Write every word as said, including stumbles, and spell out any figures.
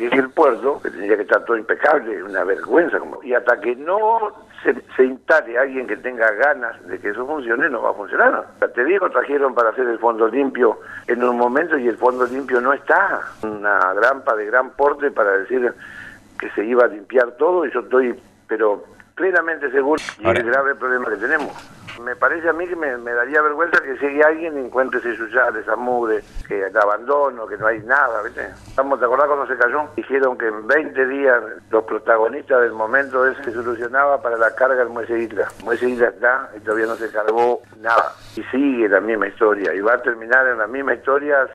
dije el puerto, que tendría que estar todo impecable, una vergüenza. Como, y hasta que no se, se instale alguien que tenga ganas de que eso funcione, no va a funcionar. O sea, te digo, trajeron para hacer el fondo limpio en un momento y el fondo limpio no está. Una grampa de gran porte para decir que se iba a limpiar todo y yo estoy, pero plenamente seguro, y Ahora, el grave problema que tenemos. Me parece a mí que me, me daría vergüenza que llegue alguien y encuentre ese yuyal, esa mugre, que el abandono, que no hay nada, ¿viste? Estamos, ¿te acordás cuando se cayó? Dijeron que en veinte días los protagonistas del momento ese se solucionaba para la carga del Muelle Isla. El Muelle Isla está y todavía no se cargó nada. Y sigue la misma historia, y va a terminar en la misma historia.